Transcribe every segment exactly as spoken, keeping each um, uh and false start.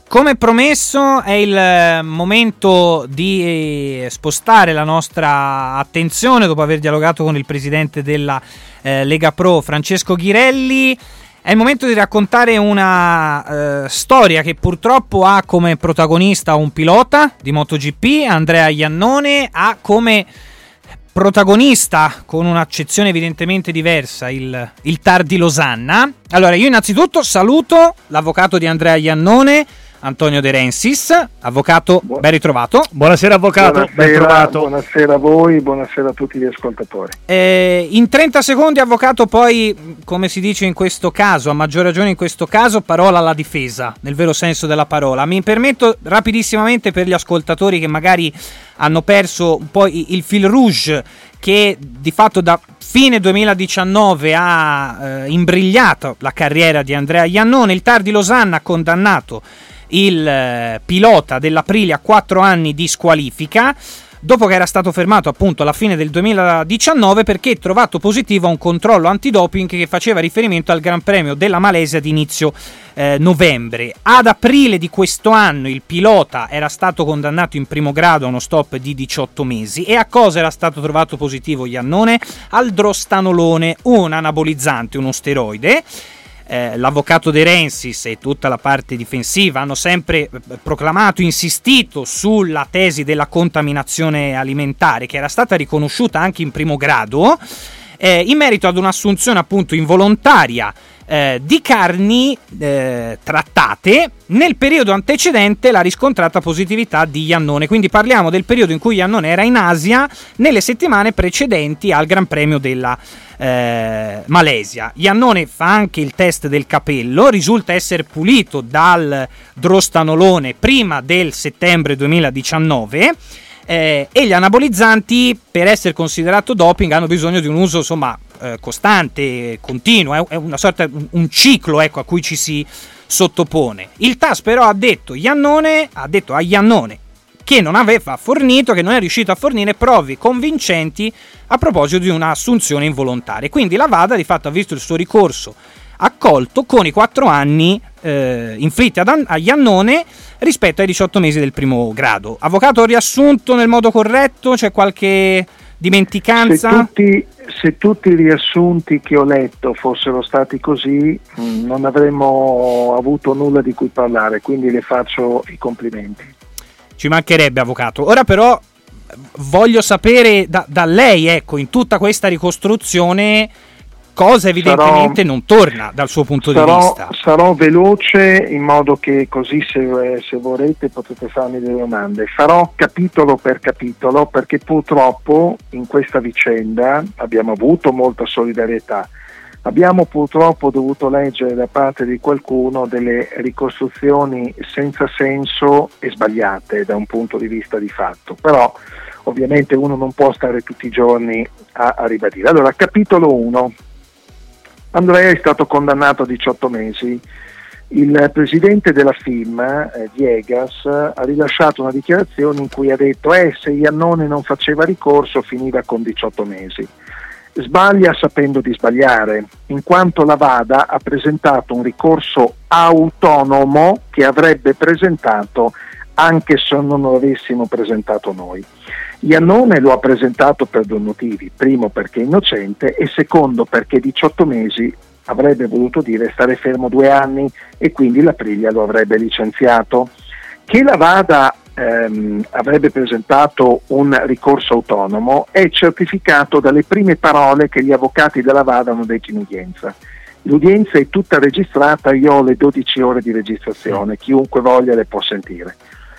Come promesso è il momento di spostare la nostra attenzione dopo aver dialogato con il presidente della eh, Lega Pro, Francesco Ghirelli. È il momento di raccontare una eh, storia che purtroppo ha come protagonista un pilota di MotoGP, Andrea Iannone, ha come protagonista, con un'accezione evidentemente diversa, il, il T A R di Losanna. Allora, io innanzitutto saluto l'avvocato di Andrea Iannone, Antonio De Rensis. Avvocato, Buon... ben ritrovato. Buonasera avvocato, buonasera, ben trovato. Buonasera a voi, buonasera a tutti gli ascoltatori. Eh, in trenta secondi, avvocato, poi, come si dice in questo caso, a maggior ragione in questo caso, parola alla difesa, nel vero senso della parola. Mi permetto rapidissimamente, per gli ascoltatori che magari hanno perso un po' il fil rouge, che di fatto da fine duemiladiciannove ha eh, imbrigliato la carriera di Andrea Iannone. Il T A R di Losanna ha condannato il eh, pilota dell'Aprilia a quattro anni di squalifica, dopo che era stato fermato appunto alla fine del duemiladiciannove perché trovato positivo a un controllo antidoping che faceva riferimento al Gran Premio della Malesia di inizio eh, novembre. Ad aprile di questo anno il pilota era stato condannato in primo grado a uno stop di diciotto mesi. E a cosa era stato trovato positivo Iannone? Al drostanolone, un anabolizzante, uno steroide. Eh, l'avvocato De Rensis e tutta la parte difensiva hanno sempre proclamato, insistito sulla tesi della contaminazione alimentare, che era stata riconosciuta anche in primo grado, eh, in merito ad un'assunzione appunto involontaria eh, di carni eh, trattate nel periodo antecedente la riscontrata positività di Iannone. Quindi parliamo del periodo in cui Iannone era in Asia, nelle settimane precedenti al Gran Premio della Eh, Malesia. Iannone fa anche il test del capello, risulta essere pulito dal drostanolone prima del settembre duemiladiciannove, eh, e gli anabolizzanti, per essere considerato doping, hanno bisogno di un uso insomma eh, costante, continuo, è, è una sorta un ciclo, ecco, a cui ci si sottopone. Il T A S però ha detto Iannone ha detto a Iannone che non aveva fornito, che non è riuscito a fornire prove convincenti a proposito di un'assunzione involontaria. Quindi la VADA di fatto ha visto il suo ricorso accolto con i quattro anni eh, inflitti ad, a Iannone rispetto ai diciotto mesi del primo grado. Avvocato, riassunto nel modo corretto? C'è qualche dimenticanza? Se tutti, se tutti i riassunti che ho letto fossero stati così, mh, non avremmo avuto nulla di cui parlare, quindi le faccio i complimenti. Ci mancherebbe, avvocato. Ora però voglio sapere da, da lei, ecco, in tutta questa ricostruzione, cosa evidentemente sarò, non torna dal suo punto sarò, di vista. Sarò veloce, in modo che così se, se vorrete potete farmi delle domande. Farò capitolo per capitolo, perché purtroppo in questa vicenda abbiamo avuto molta solidarietà. Abbiamo purtroppo dovuto leggere da parte di qualcuno delle ricostruzioni senza senso e sbagliate da un punto di vista di fatto, però ovviamente uno non può stare tutti i giorni a, a ribadire. Allora, capitolo uno. Andrea è stato condannato a diciotto mesi. Il presidente della F I M, eh, Viegas, ha rilasciato una dichiarazione in cui ha detto eh, se Iannone non faceva ricorso finiva con diciotto mesi. Sbaglia sapendo di sbagliare, in quanto la VADA ha presentato un ricorso autonomo che avrebbe presentato anche se non lo avessimo presentato noi. Iannone lo ha presentato per due motivi: primo perché è innocente e secondo perché diciotto mesi avrebbe voluto dire stare fermo due anni e quindi l'Aprilia lo avrebbe licenziato. Che la VADA ehm, avrebbe presentato un ricorso autonomo è certificato dalle prime parole che gli avvocati della VADA hanno detto in udienza. L'udienza è tutta registrata, io ho le dodici ore di registrazione, chiunque voglia le può sentire.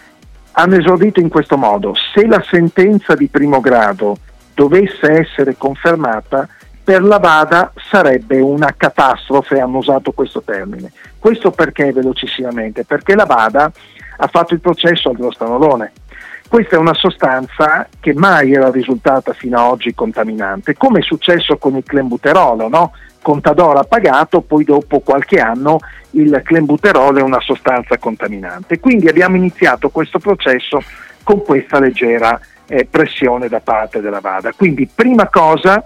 Hanno esordito in questo modo: se la sentenza di primo grado dovesse essere confermata, per la VADA sarebbe una catastrofe, hanno usato questo termine. Questo perché, velocissimamente, perché la VADA ha fatto il processo al drostanolone. Questa è una sostanza che mai era risultata fino ad oggi contaminante, come è successo con il clenbuterolo, no? Contador ha pagato, poi dopo qualche anno il clenbuterolo è una sostanza contaminante. Quindi abbiamo iniziato questo processo con questa leggera eh, pressione da parte della VADA. Quindi, prima cosa,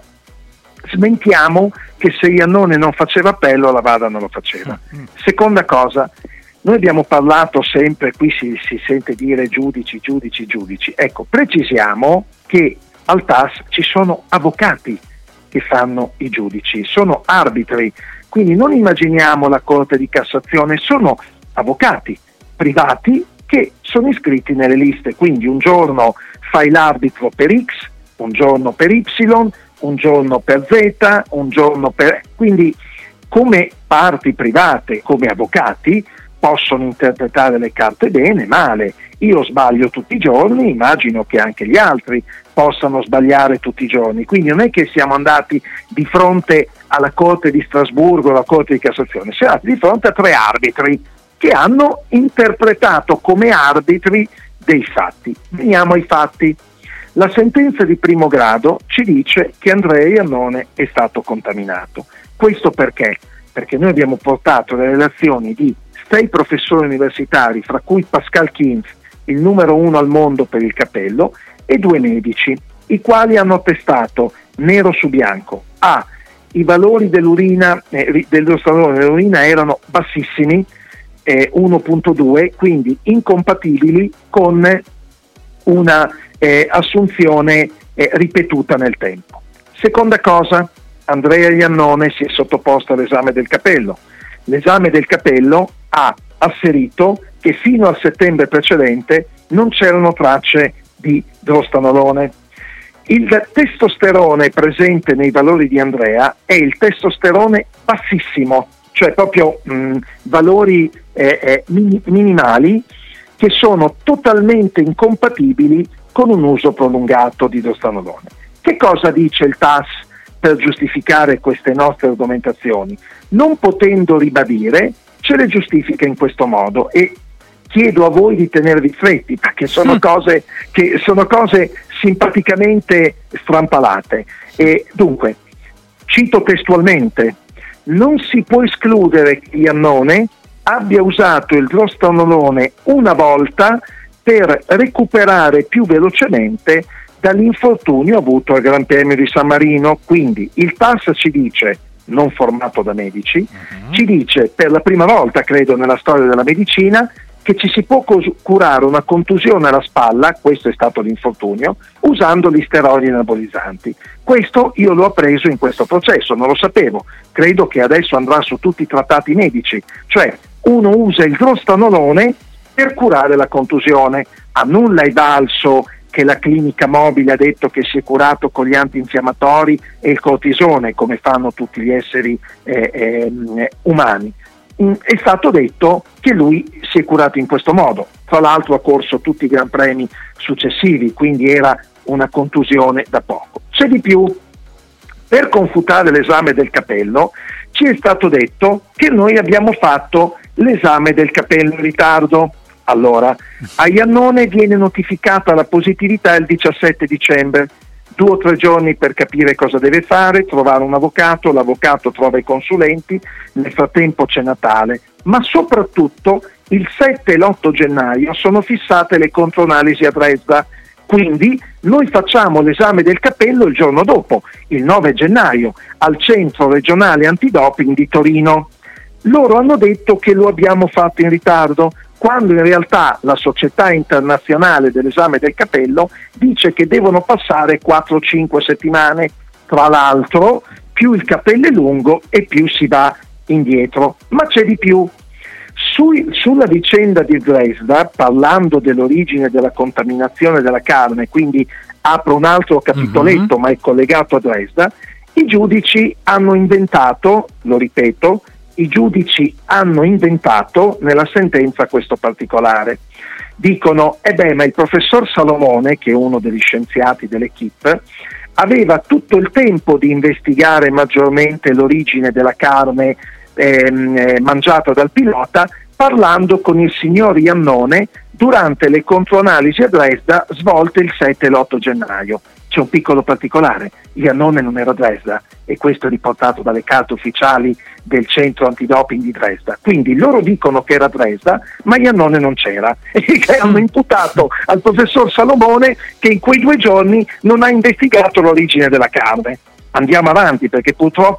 smentiamo che se Iannone non faceva appello la VADA non lo faceva. Seconda cosa, Noi abbiamo parlato sempre, qui si, si sente dire giudici, giudici, giudici. Ecco, precisiamo che al T A S ci sono avvocati che fanno i giudici, sono arbitri, quindi non immaginiamo la Corte di Cassazione, sono avvocati privati che sono iscritti nelle liste, quindi un giorno fai l'arbitro per X, un giorno per Y, un giorno per Z, un giorno per... quindi come parti private, come avvocati, possono interpretare le carte bene, male. Io sbaglio tutti i giorni, immagino che anche gli altri possano sbagliare tutti i giorni, quindi non è che siamo andati di fronte alla Corte di Strasburgo, alla Corte di Cassazione, siamo andati di fronte a tre arbitri che hanno interpretato come arbitri dei fatti. Veniamo ai fatti. La sentenza di primo grado ci dice che Andrea Iannone è stato contaminato. Questo perché? Perché noi abbiamo portato le relazioni di sei professori universitari, fra cui Pascal Kinz, il numero uno al mondo per il capello, e due medici, i quali hanno attestato nero su bianco: A, i valori dell'urina, eh, dell'idrostanolone nell'urina erano bassissimi, eh, uno virgola due, quindi incompatibili con una eh, assunzione eh, ripetuta nel tempo. Seconda cosa, Andrea Iannone si è sottoposto all'esame del capello. L'esame del capello ha asserito che fino al settembre precedente non c'erano tracce di drostanolone. Il testosterone presente nei valori di Andrea è il testosterone bassissimo, cioè proprio mh, valori eh, eh, min- minimali che sono totalmente incompatibili con un uso prolungato di drostanolone. Che cosa dice il T A S per giustificare queste nostre argomentazioni? Non potendo ribadire, ce le giustifica in questo modo, e chiedo a voi di tenervi stretti, perché sono cose che sono cose simpaticamente strampalate. E dunque, cito testualmente: non si può escludere che Iannone abbia usato il drostanolone una volta per recuperare più velocemente dall'infortunio avuto al Gran Premio di San Marino. Quindi il T A S ci dice, non formato da medici, uh-huh. ci dice per la prima volta, credo, nella storia della medicina, che ci si può cos- curare una contusione alla spalla, questo è stato l'infortunio, usando gli steroidi anabolizzanti. Questo io l'ho appreso in questo processo, non lo sapevo, credo che adesso andrà su tutti i trattati medici, cioè uno usa il drostanolone per curare la contusione. A nulla è valso che la clinica mobile ha detto che si è curato con gli antinfiammatori e il cortisone, come fanno tutti gli esseri eh, eh, umani. È stato detto che lui si è curato in questo modo, tra l'altro ha corso tutti i Gran Premi successivi, quindi era una contusione da poco. C'è di più: per confutare l'esame del capello ci è stato detto che noi abbiamo fatto l'esame del capello in ritardo. Allora, a Iannone viene notificata la positività il diciassette dicembre, due o tre giorni per capire cosa deve fare, trovare un avvocato, l'avvocato trova i consulenti, nel frattempo c'è Natale, ma soprattutto il sette e l'otto gennaio sono fissate le controanalisi a Dresda, quindi noi facciamo l'esame del capello il giorno dopo, il nove gennaio, al centro regionale antidoping di Torino. Loro hanno detto che lo abbiamo fatto in ritardo, quando in realtà la Società Internazionale dell'Esame del Capello dice che devono passare quattro cinque settimane. Tra l'altro, più il capello è lungo e più si va indietro. Ma c'è di più. Sui, sulla vicenda di Dresda, parlando dell'origine della contaminazione della carne, quindi apro un altro capitoletto, mm-hmm. ma è collegato a Dresda, i giudici hanno inventato, lo ripeto, i giudici hanno inventato nella sentenza questo particolare. Dicono, eh beh, ma il professor Salomone, che è uno degli scienziati dell'equipe, aveva tutto il tempo di investigare maggiormente l'origine della carne ehm, eh, mangiata dal pilota, parlando con il signor Iannone durante le controanalisi a Dresda svolte il sette e l'otto gennaio. C'è un piccolo particolare: Iannone non era a Dresda, e questo è riportato dalle carte ufficiali del centro antidoping di Dresda. Quindi loro dicono che era a Dresda, ma Iannone non c'era, e che hanno imputato al professor Salomone che in quei due giorni non ha investigato l'origine della carne. Andiamo avanti, perché purtroppo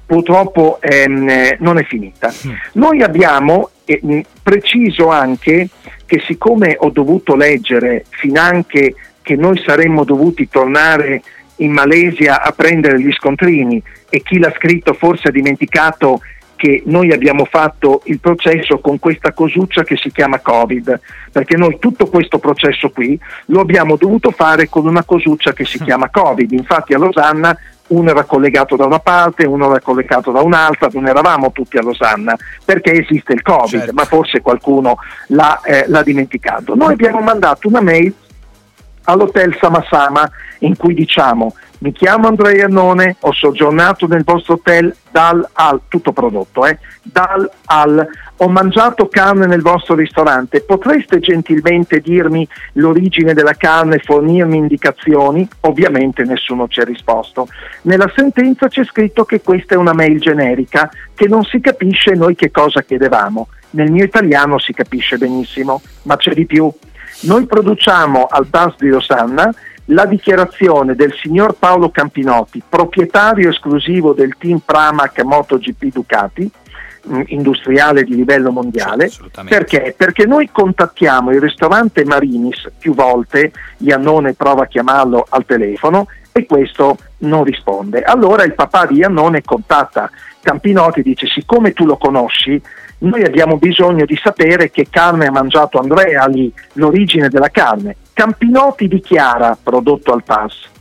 purtroppo ehm, non è finita. Noi abbiamo eh, preciso anche che, siccome ho dovuto leggere finanche che noi saremmo dovuti tornare in Malesia a prendere gli scontrini, e chi l'ha scritto forse ha dimenticato che noi abbiamo fatto il processo con questa cosuccia che si chiama Covid, perché noi tutto questo processo qui lo abbiamo dovuto fare con una cosuccia che si chiama Covid. Infatti a Losanna uno era collegato da una parte, uno era collegato da un'altra, non eravamo tutti a Losanna perché esiste il Covid, certo. Ma forse qualcuno l'ha, eh, l'ha dimenticato. Noi abbiamo mandato una mail all'hotel Samasama in cui diciamo: mi chiamo Andrea Iannone, ho soggiornato nel vostro hotel dal al, tutto prodotto, eh, dal al, ho mangiato carne nel vostro ristorante, potreste gentilmente dirmi l'origine della carne e fornirmi indicazioni? Ovviamente nessuno ci ha risposto. Nella sentenza c'è scritto che questa è una mail generica, che non si capisce noi che cosa chiedevamo. Nel mio italiano si capisce benissimo, ma c'è di più. Noi produciamo al T A S di Losanna la dichiarazione del signor Paolo Campinotti, proprietario esclusivo del team Pramac MotoGP Ducati, industriale di livello mondiale. Perché? Perché noi contattiamo il ristorante Marinis più volte, Iannone prova a chiamarlo al telefono e questo non risponde. Allora il papà di Iannone contatta Campinotti e dice: siccome tu lo conosci, noi abbiamo bisogno di sapere che carne ha mangiato Andrea lì, l'origine della carne. Campinotti dichiara, prodotto al T A S: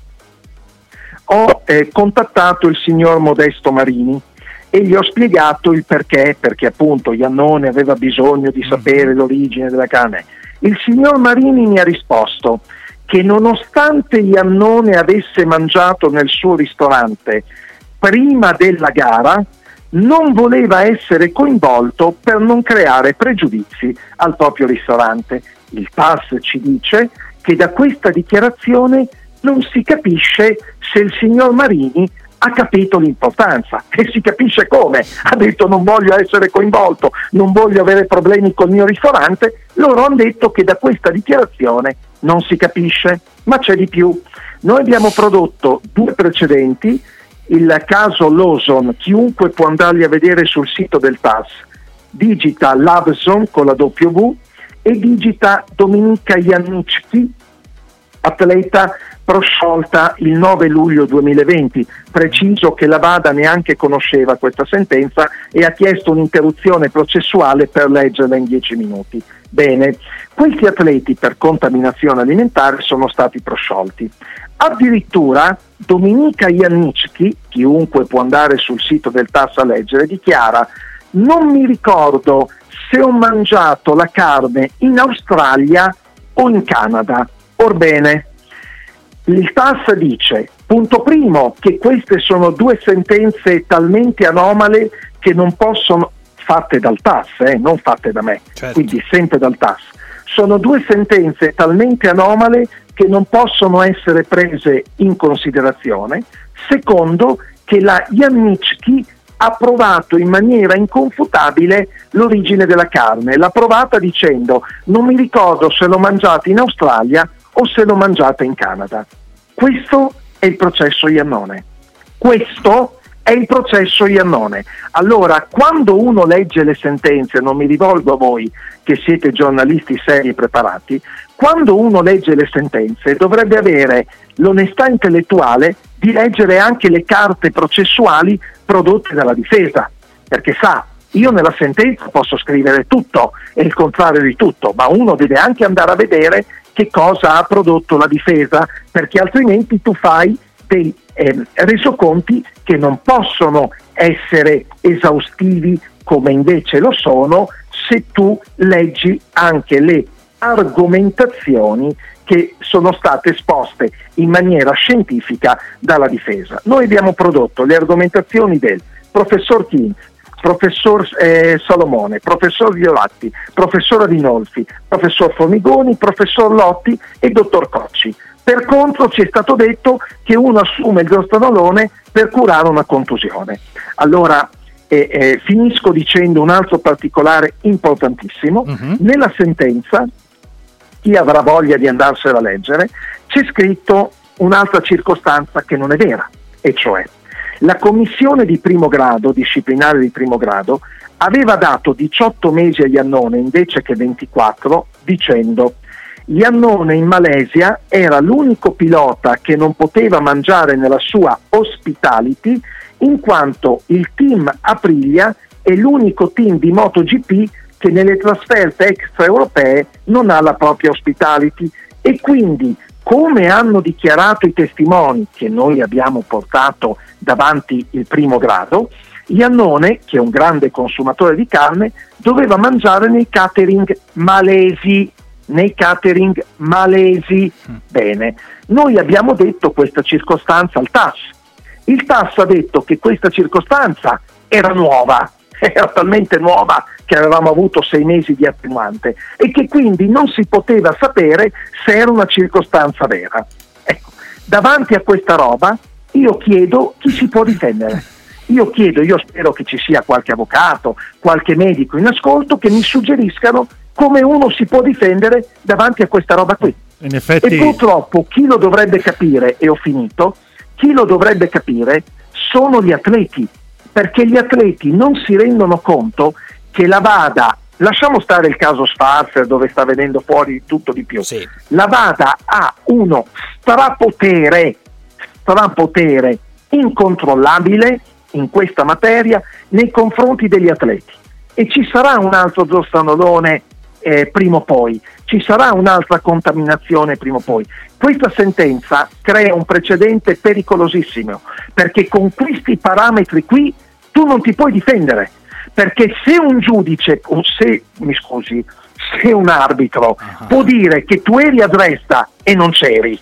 ho eh, contattato il signor Modesto Marini e gli ho spiegato il perché, perché appunto Iannone aveva bisogno di sapere l'origine della carne. Il signor Marini mi ha risposto che nonostante Iannone avesse mangiato nel suo ristorante prima della gara, non voleva essere coinvolto per non creare pregiudizi al proprio ristorante. Il T A S ci dice che da questa dichiarazione non si capisce se il signor Marini ha capito l'importanza, e si capisce come. Ha detto: non voglio essere coinvolto, non voglio avere problemi col mio ristorante. Loro hanno detto che da questa dichiarazione non si capisce, ma c'è di più. Noi abbiamo prodotto due precedenti, il caso Lawson, chiunque può andarli a vedere sul sito del T A S, digita Lawson con la W e digita Dominika Janicki, atleta prosciolta il nove luglio duemilaventi. Preciso che la Vada neanche conosceva questa sentenza e ha chiesto un'interruzione processuale per leggerla in dieci minuti. Bene, questi atleti per contaminazione alimentare sono stati prosciolti. Addirittura Dominika Janicki, chiunque può andare sul sito del T A S a leggere, dichiara: non mi ricordo se ho mangiato la carne in Australia o in Canada. Orbene, il T A S dice, punto primo, che queste sono due sentenze talmente anomale che non possono, fatte dal T A S, eh, non fatte da me, certo. Quindi sempre dal T A S, sono due sentenze talmente anomale che non possono essere prese in considerazione. Secondo, che la Janicki ha provato in maniera inconfutabile l'origine della carne, l'ha provata dicendo: non mi ricordo se l'ho mangiata in Australia o se l'ho mangiata in Canada. Questo è il processo Iannone. Questo è il processo Iannone. Allora, quando uno legge le sentenze, non mi rivolgo a voi che siete giornalisti seri e preparati, quando uno legge le sentenze dovrebbe avere l'onestà intellettuale di leggere anche le carte processuali prodotte dalla difesa, perché sa, io nella sentenza posso scrivere tutto e il contrario di tutto, ma uno deve anche andare a vedere che cosa ha prodotto la difesa, perché altrimenti tu fai dei eh, resoconti che non possono essere esaustivi come invece lo sono se tu leggi anche le argomentazioni che sono state esposte in maniera scientifica dalla difesa. Noi abbiamo prodotto le argomentazioni del professor King, professor eh, Salomone, professor Violatti, professor Adinolfi, professor Formigoni, professor Lotti e dottor Cocci. Per contro ci è stato detto che uno assume il drostanolone per curare una contusione. Allora eh, eh, finisco dicendo un altro particolare importantissimo. Uh-huh. Nella sentenza, chi avrà voglia di andarsela a leggere, c'è scritto un'altra circostanza che non è vera, e cioè La commissione di primo grado, disciplinare di primo grado, aveva dato diciotto mesi a Iannone invece che ventiquattro, dicendo: Iannone in Malesia era l'unico pilota che non poteva mangiare nella sua hospitality, in quanto il team Aprilia è l'unico team di MotoGP che nelle trasferte extraeuropee non ha la propria hospitality, e quindi, come hanno dichiarato i testimoni che noi abbiamo portato davanti il primo grado, Iannone, che è un grande consumatore di carne, doveva mangiare nei catering malesi, nei catering malesi. Bene, noi abbiamo detto questa circostanza al T A S. Il T A S ha detto che questa circostanza era nuova, era talmente nuova che avevamo avuto sei mesi di attenuante e che quindi non si poteva sapere se era una circostanza vera. Ecco, davanti a questa roba io chiedo chi si può difendere. Io chiedo, io spero che ci sia qualche avvocato, qualche medico in ascolto che mi suggeriscano come uno si può difendere davanti a questa roba qui. In effetti... E purtroppo chi lo dovrebbe capire, e ho finito, chi lo dovrebbe capire sono gli atleti, perché gli atleti non si rendono conto che la VADA, lasciamo stare il caso Schwarzer dove sta venendo fuori tutto di più, sì. La VADA ha uno strapotere, strapotere incontrollabile in questa materia nei confronti degli atleti, e ci sarà un altro zozzanolone eh, prima o poi, ci sarà un'altra contaminazione prima o poi. Questa sentenza crea un precedente pericolosissimo, perché con questi parametri qui tu non ti puoi difendere, perché se un giudice, o se, mi scusi, se un arbitro uh-huh. può dire che tu eri a Dresda e non c'eri,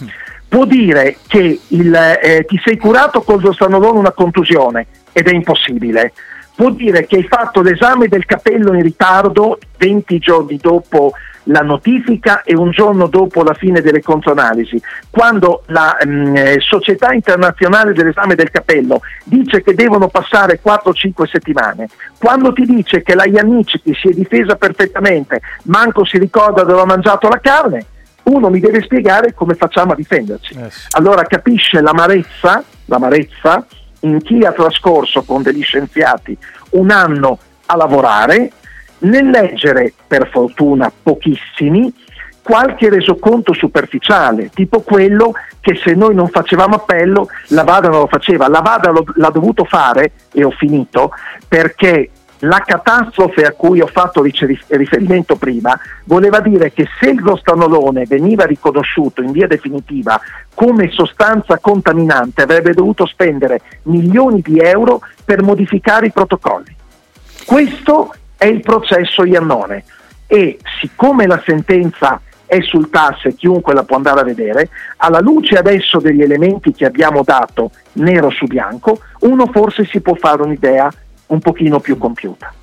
può dire che il, eh, ti sei curato col zossanolone una contusione ed è impossibile, può dire che hai fatto l'esame del capello in ritardo venti giorni dopo la notifica e un giorno dopo la fine delle controanalisi, quando la mh, Società Internazionale dell'Esame del Capello dice che devono passare quattro cinque settimane, quando ti dice che la Iannici si è difesa perfettamente, manco si ricorda dove ha mangiato la carne, uno mi deve spiegare come facciamo a difenderci. Yes. Allora capisce l'amarezza, l'amarezza in chi ha trascorso con degli scienziati un anno a lavorare, nel leggere, per fortuna pochissimi, qualche resoconto superficiale, tipo quello che se noi non facevamo appello la VADA non lo faceva. La VADA lo, l'ha dovuto fare, e ho finito, perché la catastrofe a cui ho fatto riferimento prima voleva dire che se il zossanolone veniva riconosciuto in via definitiva come sostanza contaminante, avrebbe dovuto spendere milioni di euro per modificare i protocolli. Questo è il processo Iannone, e siccome la sentenza è sul T A S e chiunque la può andare a vedere, alla luce adesso degli elementi che abbiamo dato nero su bianco, uno forse si può fare un'idea un pochino più compiuta.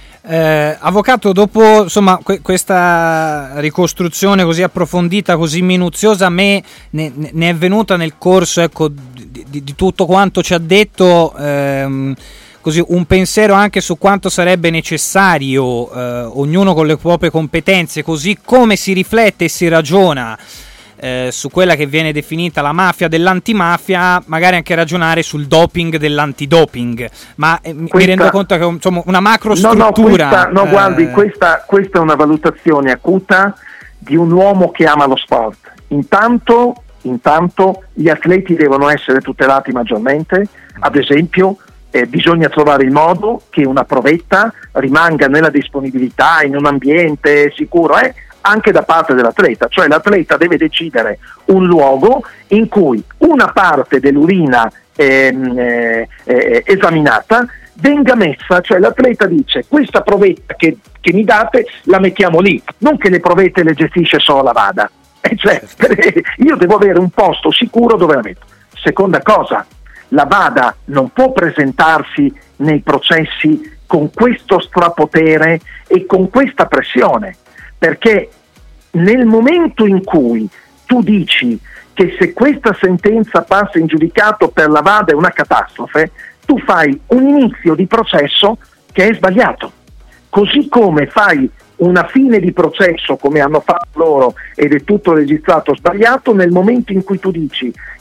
Eh, avvocato, dopo insomma que- questa ricostruzione così approfondita, così minuziosa, a me ne, ne è venuta nel corso ecco, di, di, di tutto quanto ci ha detto ehm, così un pensiero anche su quanto sarebbe necessario, eh, ognuno con le proprie competenze, così come si riflette e si ragiona eh, su quella che viene definita la mafia dell'antimafia, magari anche ragionare sul doping dell'antidoping, ma eh, questa, mi rendo conto che insomma una macro struttura. No, no, questa, no eh... guardi, questa, questa è una valutazione acuta di un uomo che ama lo sport. Intanto, intanto gli atleti devono essere tutelati maggiormente, ad esempio Eh, bisogna trovare il modo che una provetta rimanga nella disponibilità in un ambiente sicuro eh, anche da parte dell'atleta, cioè l'atleta deve decidere un luogo in cui una parte dell'urina ehm, eh, eh, esaminata venga messa, cioè l'atleta dice questa provetta che, che mi date la mettiamo lì, non che le provette le gestisce solo la VADA, eh, cioè, io devo avere un posto sicuro dove la metto. Seconda cosa, la VADA non può presentarsi nei processi con questo strapotere e con questa pressione, perché nel momento in cui tu dici che se questa sentenza passa in giudicato per la VADA è una catastrofe, tu fai un inizio di processo che è sbagliato, così come fai una fine di processo come hanno fatto loro ed è tutto registrato sbagliato nel momento in cui tu dici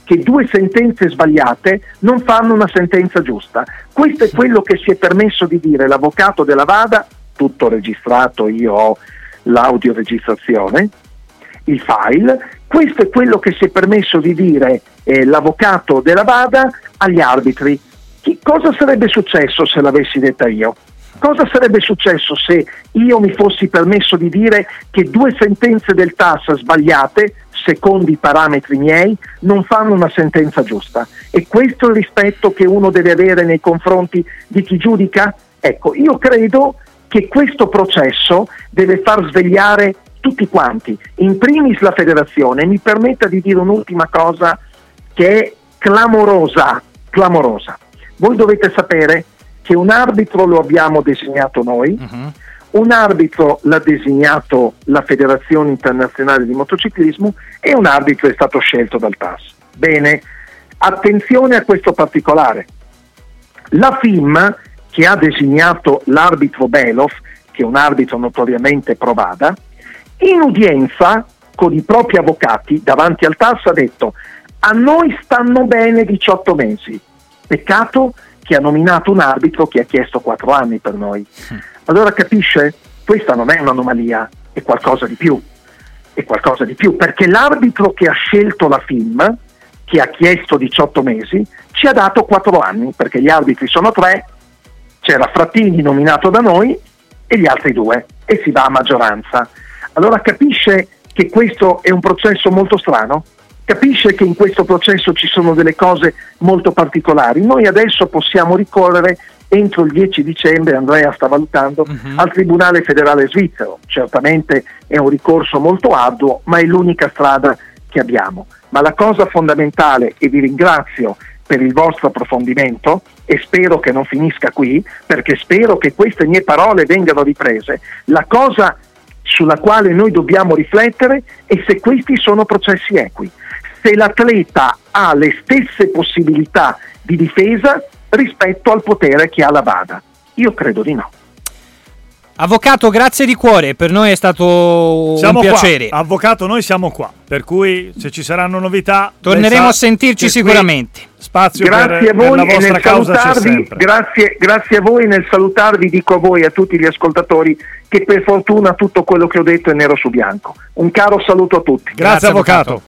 che due sentenze sbagliate non fanno una sentenza giusta. Questo è quello che si è permesso di dire l'avvocato della Vada, tutto registrato, io ho l'audioregistrazione, il file, questo è quello che si è permesso di dire eh, l'avvocato della Vada agli arbitri. Che cosa sarebbe successo se l'avessi detta io? Cosa sarebbe successo se io mi fossi permesso di dire che due sentenze del T A S sbagliate, secondo i parametri miei, non fanno una sentenza giusta? E questo è il rispetto che uno deve avere nei confronti di chi giudica? Ecco, io credo che questo processo deve far svegliare tutti quanti, in primis la federazione. Mi permetta di dire un'ultima cosa che è clamorosa, clamorosa. Voi dovete sapere che un arbitro lo abbiamo designato noi, uh-huh. un arbitro l'ha designato la Federazione Internazionale di Motociclismo e un arbitro è stato scelto dal T A S. Bene, attenzione a questo particolare. La F I M, che ha designato l'arbitro Belov, che è un arbitro notoriamente pro Vada, in udienza con i propri avvocati davanti al T A S ha detto: a noi stanno bene diciotto mesi, peccato che ha nominato un arbitro che ha chiesto quattro anni per noi. Allora capisce? Questa non è un'anomalia, è qualcosa di più, è qualcosa di più, perché l'arbitro che ha scelto la F I M, che ha chiesto diciotto mesi, ci ha dato quattro anni, perché gli arbitri sono tre, c'era Frattini nominato da noi e gli altri due, e si va a maggioranza. Allora capisce che questo è un processo molto strano? Capisce che in questo processo ci sono delle cose molto particolari? Noi adesso possiamo ricorrere entro il dieci dicembre, Andrea sta valutando, uh-huh. al Tribunale Federale Svizzero. Certamente è un ricorso molto arduo, ma è l'unica strada che abbiamo. Ma la cosa fondamentale, e vi ringrazio per il vostro approfondimento e spero che non finisca qui, perché spero che queste mie parole vengano riprese, la cosa sulla quale noi dobbiamo riflettere è se questi sono processi equi, se l'atleta ha le stesse possibilità di difesa rispetto al potere che ha la Vada. Io credo di no. Avvocato, grazie di cuore, per noi è stato siamo un piacere. Qua. Avvocato, noi siamo qua, per cui se ci saranno novità torneremo a sentirci sicuramente. Spazio grazie per, a voi per la e vostra nel causa salutarvi, grazie, grazie a voi. Nel salutarvi dico a voi e a tutti gli ascoltatori che per fortuna tutto quello che ho detto è nero su bianco. Un caro saluto a tutti. Grazie, grazie avvocato. avvocato.